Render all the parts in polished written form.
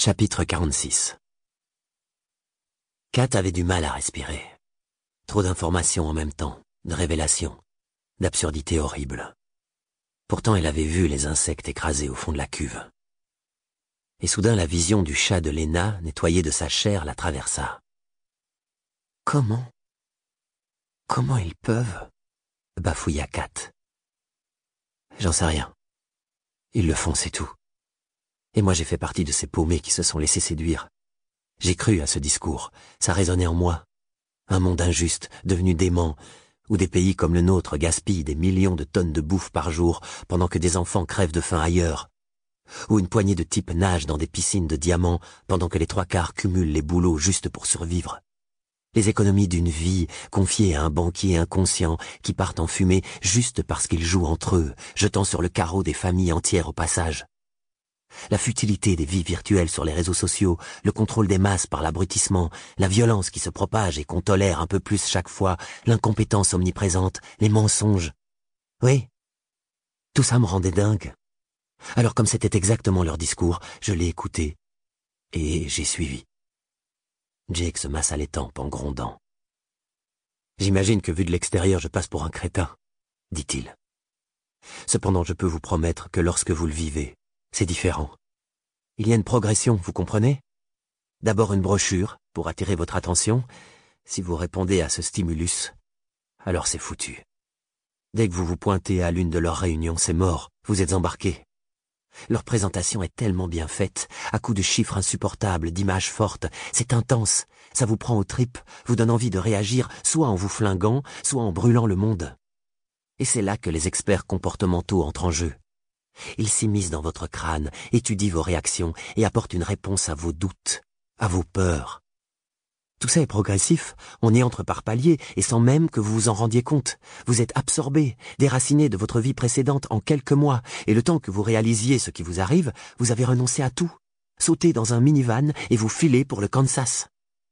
Chapitre 46. Kat avait du mal à respirer. Trop d'informations en même temps, de révélations, d'absurdités horribles. Pourtant elle avait vu les insectes écrasés au fond de la cuve. Et soudain la vision du chat de Lena, nettoyé de sa chair, la traversa. Comment ils peuvent bafouilla Kat. J'en sais rien. Ils le font, c'est tout. Et moi j'ai fait partie de ces paumés qui se sont laissés séduire. J'ai cru à ce discours, ça résonnait en moi. Un monde injuste, devenu dément, où des pays comme le nôtre gaspillent des millions de tonnes de bouffe par jour pendant que des enfants crèvent de faim ailleurs. Où une poignée de types nagent dans des piscines de diamants pendant que les trois quarts cumulent les boulots juste pour survivre. Les économies d'une vie confiées à un banquier inconscient qui part en fumée juste parce qu'ils jouent entre eux, jetant sur le carreau des familles entières au passage. La futilité des vies virtuelles sur les réseaux sociaux, le contrôle des masses par l'abrutissement, la violence qui se propage et qu'on tolère un peu plus chaque fois, l'incompétence omniprésente, les mensonges. Oui, tout ça me rendait dingue. Alors comme c'était exactement leur discours, je l'ai écouté et j'ai suivi. Jake se massa les tempes en grondant. « J'imagine que vu de l'extérieur je passe pour un crétin, » dit-il. « Cependant je peux vous promettre que lorsque vous le vivez, c'est différent. Il y a une progression, vous comprenez? D'abord une brochure, pour attirer votre attention. Si vous répondez à ce stimulus, alors c'est foutu. Dès que vous vous pointez à l'une de leurs réunions, c'est mort, vous êtes embarqué. Leur présentation est tellement bien faite, à coups de chiffres insupportables, d'images fortes, c'est intense, ça vous prend aux tripes, vous donne envie de réagir, soit en vous flinguant, soit en brûlant le monde. Et c'est là que les experts comportementaux entrent en jeu. Ils s'immiscent dans votre crâne, étudient vos réactions et apportent une réponse à vos doutes, à vos peurs. Tout ça est progressif, on y entre par paliers et sans même que vous vous en rendiez compte. Vous êtes absorbé, déraciné de votre vie précédente en quelques mois et le temps que vous réalisiez ce qui vous arrive, vous avez renoncé à tout, sauté dans un minivan et vous filez pour le Kansas.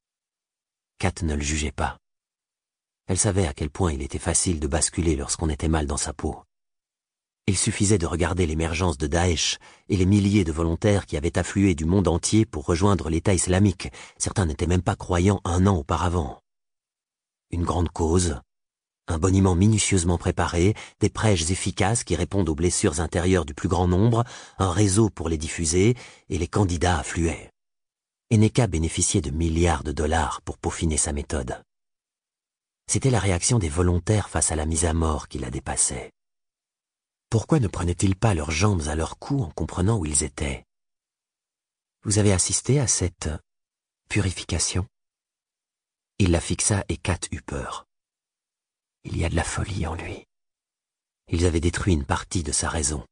Kat ne le jugeait pas. Elle savait à quel point il était facile de basculer lorsqu'on était mal dans sa peau. Il suffisait de regarder l'émergence de Daesh et les milliers de volontaires qui avaient afflué du monde entier pour rejoindre l'État islamique. Certains n'étaient même pas croyants un an auparavant. Une grande cause, un boniment minutieusement préparé, des prêches efficaces qui répondent aux blessures intérieures du plus grand nombre, un réseau pour les diffuser, et les candidats affluaient. Eneka bénéficiait de milliards de dollars pour peaufiner sa méthode. C'était la réaction des volontaires face à la mise à mort qui la dépassait. Pourquoi ne prenaient-ils pas leurs jambes à leur cou en comprenant où ils étaient? Vous avez assisté à cette purification? Il la fixa et Kat eut peur. Il y a de la folie en lui. Ils avaient détruit une partie de sa raison.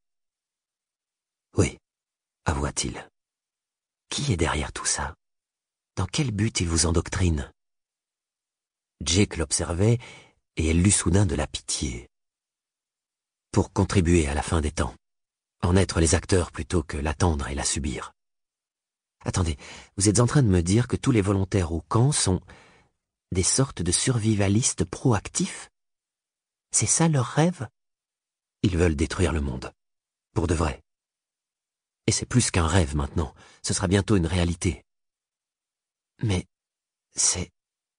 Oui, avoua-t-il. Qui est derrière tout ça? Dans quel but ils vous endoctrinent? Jake l'observait et elle lut soudain de la pitié. Pour contribuer à la fin des temps, en être les acteurs plutôt que l'attendre et la subir. Attendez, vous êtes en train de me dire que tous les volontaires au camp sont des sortes de survivalistes proactifs? C'est ça leur rêve? Ils veulent détruire le monde, pour de vrai. Et c'est plus qu'un rêve maintenant, ce sera bientôt une réalité. Mais c'est...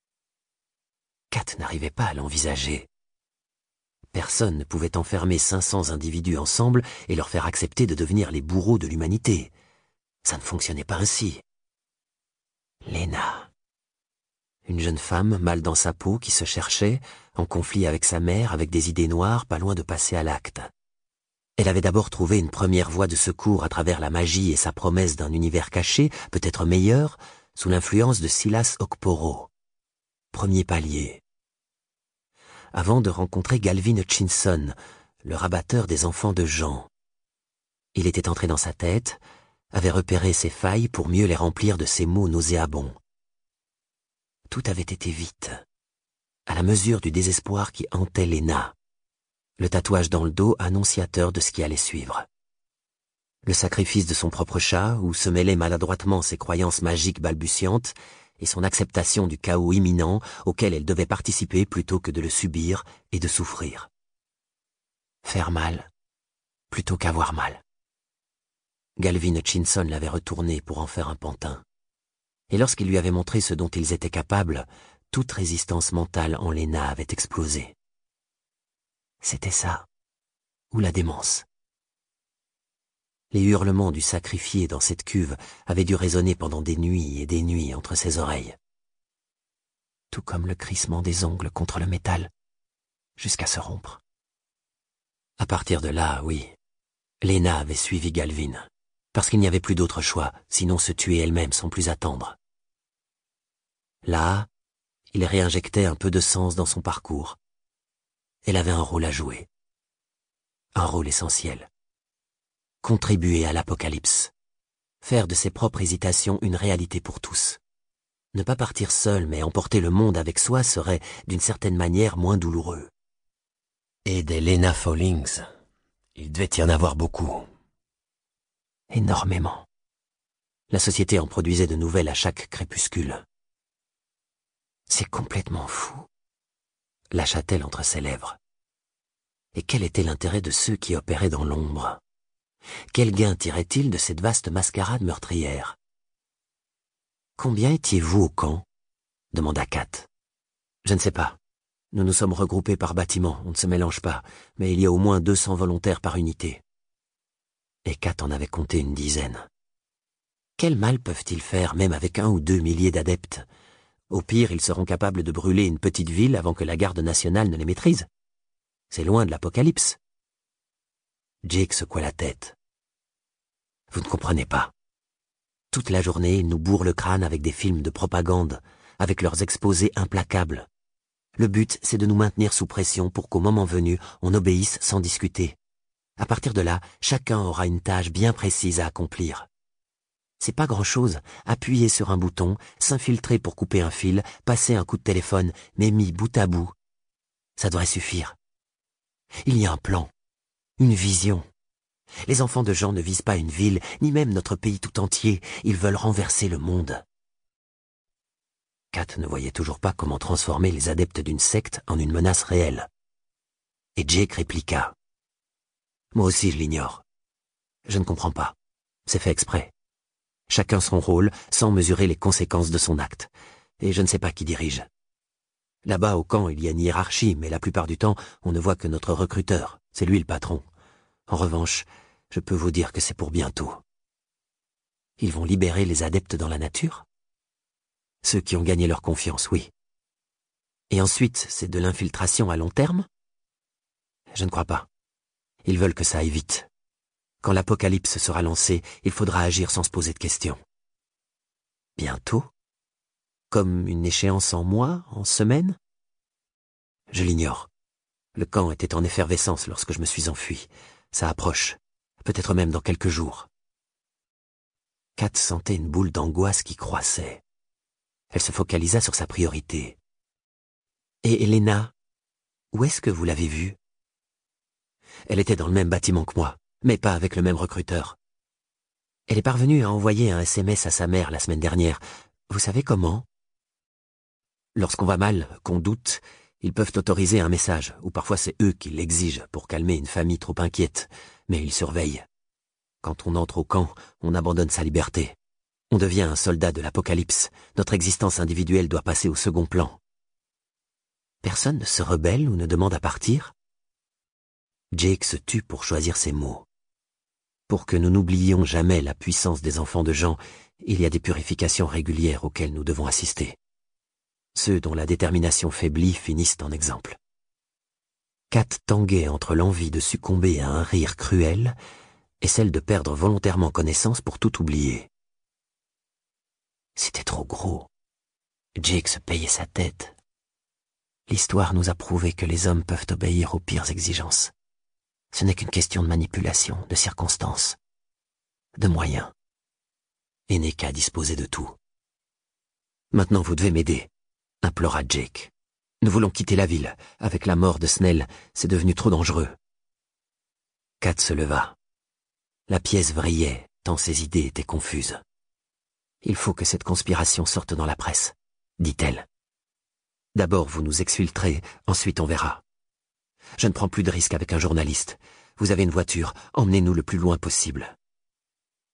Kat n'arrivait pas à l'envisager. Personne ne pouvait enfermer 500 individus ensemble et leur faire accepter de devenir les bourreaux de l'humanité. Ça ne fonctionnait pas ainsi. Lena. Une jeune femme, mal dans sa peau, qui se cherchait, en conflit avec sa mère, avec des idées noires, pas loin de passer à l'acte. Elle avait d'abord trouvé une première voie de secours à travers la magie et sa promesse d'un univers caché, peut-être meilleur, sous l'influence de Silas Okporo. Premier palier. Avant de rencontrer Galvin Hutchinson, le rabatteur des enfants de Jean. Il était entré dans sa tête, avait repéré ses failles pour mieux les remplir de ses mots nauséabonds. Tout avait été vite, à la mesure du désespoir qui hantait Lena. Le tatouage dans le dos annonciateur de ce qui allait suivre. Le sacrifice de son propre chat, où se mêlaient maladroitement ses croyances magiques balbutiantes, et son acceptation du chaos imminent auquel elle devait participer plutôt que de le subir et de souffrir. Faire mal, plutôt qu'avoir mal. Galvin Hutchinson l'avait retourné pour en faire un pantin. Et lorsqu'il lui avait montré ce dont ils étaient capables, toute résistance mentale en Lena avait explosé. C'était ça, ou la démence. Les hurlements du sacrifié dans cette cuve avaient dû résonner pendant des nuits et des nuits entre ses oreilles. Tout comme le crissement des ongles contre le métal, jusqu'à se rompre. À partir de là, oui, Lena avait suivi Galvin, parce qu'il n'y avait plus d'autre choix, sinon se tuer elle-même sans plus attendre. Là, il réinjectait un peu de sens dans son parcours. Elle avait un rôle à jouer. Un rôle essentiel. Contribuer à l'apocalypse. Faire de ses propres hésitations une réalité pour tous. Ne pas partir seul, mais emporter le monde avec soi serait, d'une certaine manière, moins douloureux. Et des Lena Fallings, il devait y en avoir beaucoup. Énormément. La société en produisait de nouvelles à chaque crépuscule. C'est complètement fou, lâcha-t-elle entre ses lèvres. Et quel était l'intérêt de ceux qui opéraient dans l'ombre? Quel gain tirait-il de cette vaste mascarade meurtrière? Combien étiez-vous au camp? Demanda Kat. Je ne sais pas. Nous nous sommes regroupés par bâtiment, on ne se mélange pas, mais il y a au moins 200 volontaires par unité. Et Kat en avait compté une dizaine. Quel mal peuvent-ils faire, même avec 1 ou 2 milliers d'adeptes? Au pire, ils seront capables de brûler une petite ville avant que la garde nationale ne les maîtrise. C'est loin de l'apocalypse. Jake secoua la tête. Vous ne comprenez pas. Toute la journée, ils nous bourrent le crâne avec des films de propagande, avec leurs exposés implacables. Le but, c'est de nous maintenir sous pression pour qu'au moment venu, on obéisse sans discuter. À partir de là, chacun aura une tâche bien précise à accomplir. C'est pas grand-chose, appuyer sur un bouton, s'infiltrer pour couper un fil, passer un coup de téléphone, mais mis bout à bout. Ça devrait suffire. Il y a un plan, une vision. Les enfants de Jean ne visent pas une ville, ni même notre pays tout entier, ils veulent renverser le monde. Kat ne voyait toujours pas comment transformer les adeptes d'une secte en une menace réelle. Et Jake répliqua. Moi aussi je l'ignore. Je ne comprends pas. C'est fait exprès. Chacun son rôle, sans mesurer les conséquences de son acte. Et je ne sais pas qui dirige. Là-bas au camp, il y a une hiérarchie, mais la plupart du temps, on ne voit que notre recruteur. C'est lui le patron. En revanche, je peux vous dire que c'est pour bientôt. Ils vont libérer les adeptes dans la nature? Ceux qui ont gagné leur confiance, oui. Et ensuite, c'est de l'infiltration à long terme? Je ne crois pas. Ils veulent que ça aille vite. Quand l'apocalypse sera lancé, il faudra agir sans se poser de questions. Bientôt? Comme une échéance en mois, en semaines? Je l'ignore. Le camp était en effervescence lorsque je me suis enfui. Ça approche, peut-être même dans quelques jours. Kat sentait une boule d'angoisse qui croissait. Elle se focalisa sur sa priorité. Et Elena, où est-ce que vous l'avez vue? Elle était dans le même bâtiment que moi, mais pas avec le même recruteur. Elle est parvenue à envoyer un SMS à sa mère la semaine dernière. Vous savez comment? Lorsqu'on va mal, qu'on doute, ils peuvent autoriser un message, ou parfois c'est eux qui l'exigent pour calmer une famille trop inquiète, mais ils surveillent. Quand on entre au camp, on abandonne sa liberté. On devient un soldat de l'apocalypse. Notre existence individuelle doit passer au second plan. Personne ne se rebelle ou ne demande à partir? Jake se tut pour choisir ses mots. Pour que nous n'oublions jamais la puissance des enfants de Jean, il y a des purifications régulières auxquelles nous devons assister. Ceux dont la détermination faiblit finissent en exemple. Kat tanguait entre l'envie de succomber à un rire cruel et celle de perdre volontairement connaissance pour tout oublier. C'était trop gros. Jake se payait sa tête. L'histoire nous a prouvé que les hommes peuvent obéir aux pires exigences. Ce n'est qu'une question de manipulation, de circonstances, de moyens. Et n'est qu'à disposer de tout. Maintenant vous devez m'aider, implora Jake. Nous voulons quitter la ville. Avec la mort de Snell, c'est devenu trop dangereux. Kat se leva. La pièce vrillait, tant ses idées étaient confuses. Il faut que cette conspiration sorte dans la presse, dit-elle. D'abord vous nous exfiltrez, ensuite on verra. Je ne prends plus de risques avec un journaliste. Vous avez une voiture, emmenez-nous le plus loin possible.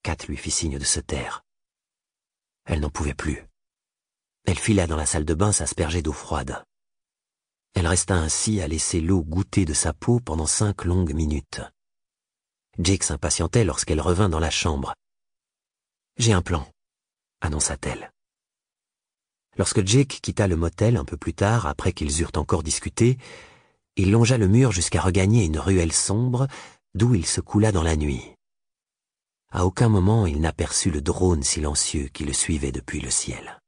Kat lui fit signe de se taire. Elle n'en pouvait plus. Elle fila dans la salle de bain s'asperger d'eau froide. Elle resta ainsi à laisser l'eau goûter de sa peau pendant 5 longues minutes. Jake s'impatientait lorsqu'elle revint dans la chambre. « J'ai un plan », annonça-t-elle. Lorsque Jake quitta le motel un peu plus tard, après qu'ils eurent encore discuté, il longea le mur jusqu'à regagner une ruelle sombre, d'où il se coula dans la nuit. À aucun moment il n'aperçut le drone silencieux qui le suivait depuis le ciel.